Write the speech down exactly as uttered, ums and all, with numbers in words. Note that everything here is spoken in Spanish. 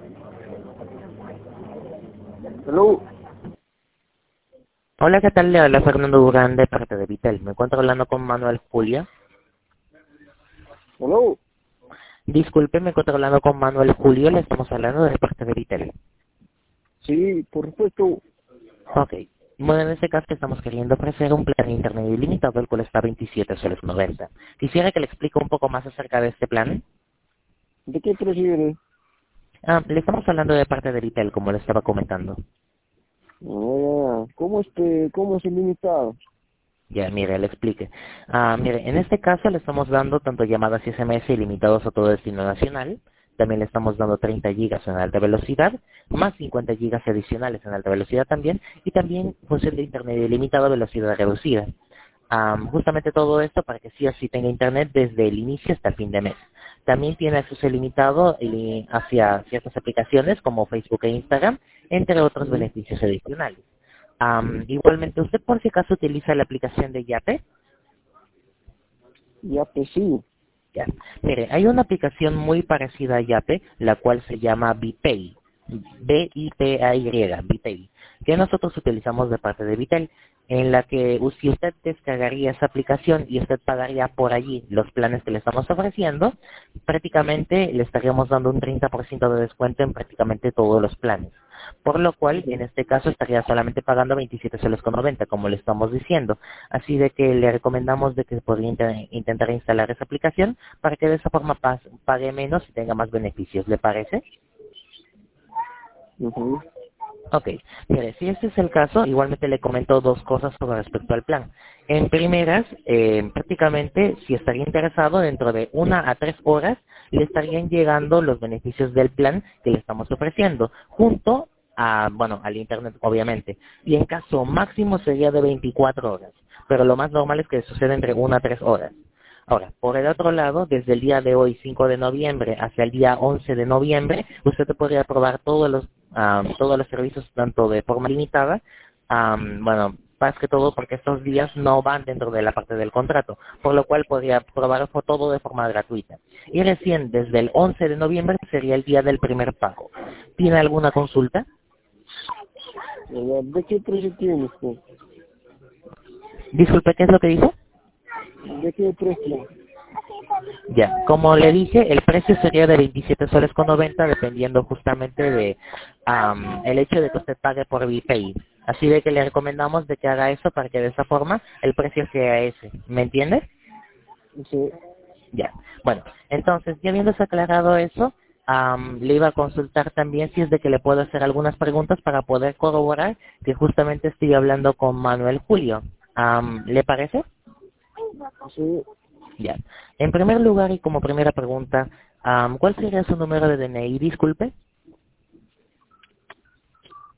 Hello. Hola, ¿qué tal? Le habla Fernando Durán de parte de Vitel. Me encuentro hablando con Manuel Julio. Hello. Disculpe, me encuentro hablando con Manuel Julio. Le estamos hablando de parte de Vitel. Sí, por supuesto. Ok. Bueno, en este caso estamos queriendo ofrecer un plan de internet ilimitado, el cual está a veintisiete soles noventa. Quisiera que le explique un poco más acerca de este plan. ¿De qué prefiere? Ah, le estamos hablando de parte de Vitel, como le estaba comentando. Ah, ¿cómo este, cómo es ilimitado? Ya, mire, le explique. Ah, mire, en este caso le estamos dando tanto llamadas y S M S ilimitados a todo destino nacional. También le estamos dando treinta gigas en alta velocidad, más cincuenta gigas adicionales en alta velocidad también, y también función de internet ilimitado a velocidad reducida. Am, justamente todo esto para que sí o sí tenga internet desde el inicio hasta el fin de mes. También tiene acceso ilimitado y hacia ciertas aplicaciones como Facebook e Instagram, entre otros Ujú. beneficios adicionales. Am, igualmente, ¿usted por si acaso utiliza la aplicación de Yape? Ya, pues sí. Ya. Mire, hay una aplicación muy parecida a Yape, la cual se llama BiPay. B I P A Y, BiPay, que nosotros utilizamos de parte de Vitel, en la que u- si usted descargaría esa aplicación y usted pagaría por allí los planes que le estamos ofreciendo, prácticamente le estaríamos dando un treinta por ciento de descuento en prácticamente todos los planes. Por lo cual, en Ujú. este caso, estaría solamente pagando veintisiete soles con noventa, como le estamos diciendo. Así de que le recomendamos de que podría inter- intentar instalar esa aplicación para que de esa forma pas- pague menos y tenga más beneficios. ¿Le parece? Ujú. Ok, mire, si este es el caso, igualmente le comento dos cosas con respecto al plan. En primeras, eh, prácticamente, si estaría interesado, dentro de una a tres horas, le estarían llegando los beneficios del plan que le estamos ofreciendo, junto a, bueno, al internet, obviamente. Y en caso máximo sería de veinticuatro horas, pero lo más normal es que suceda entre una a tres horas. Ahora, por el otro lado, desde el día de hoy, cinco de noviembre, hasta el día once de noviembre, usted podría probar todos los am, todos los servicios, tanto de forma limitada, am, bueno, más que todo porque estos días no van dentro de la parte del contrato, por lo cual podría probar fo- todo de forma gratuita. Y recién desde el once de noviembre sería el día del primer pago. ¿Tiene alguna consulta? Ya, ¿de qué precio tiene usted? Disculpe, ¿qué es lo que dijo? ¿De qué precio? Ya, como le dije, el precio sería de veintisiete soles con noventa dependiendo justamente de am, el hecho de que usted pague por BiPay. Así de que le recomendamos de que haga eso para que de esa forma el precio sea ese. ¿Me entiende? Sí. Ya. Bueno, entonces, ya habiéndose aclarado eso, am, le iba a consultar también si es de que le puedo hacer algunas preguntas para poder corroborar que justamente estoy hablando con Manuel Julio. Am, ¿Le parece? Sí. Ya. En primer lugar y como primera pregunta, am, ¿cuál sería su número de D N I? Disculpe.